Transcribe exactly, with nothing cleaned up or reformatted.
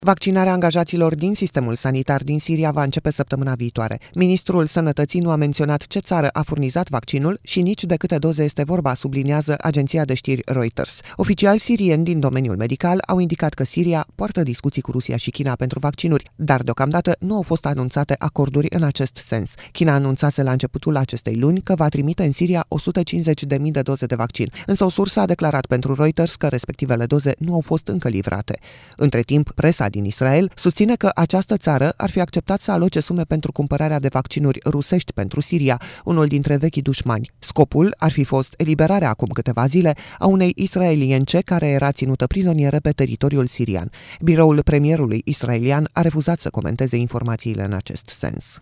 Vaccinarea angajaților din sistemul sanitar din Siria va începe săptămâna viitoare. Ministrul Sănătății nu a menționat ce țară a furnizat vaccinul și nici de câte doze este vorba, subliniază agenția de știri Reuters. Oficiali sirieni din domeniul medical au indicat că Siria poartă discuții cu Rusia și China pentru vaccinuri, dar deocamdată nu au fost anunțate acorduri în acest sens. China anunțase la începutul acestei luni că va trimite în Siria o sută cincizeci de mii de doze de vaccin, însă o sursă a declarat pentru Reuters că respectivele doze nu au fost încă livrate. Între timp, presa din Israel susține că această țară ar fi acceptat să aloce sume pentru cumpărarea de vaccinuri rusești pentru Siria, unul dintre vechii dușmani. Scopul ar fi fost eliberarea acum câteva zile a unei israelience care era ținută prizonieră pe teritoriul sirian. Biroul premierului israelian a refuzat să comenteze informațiile în acest sens.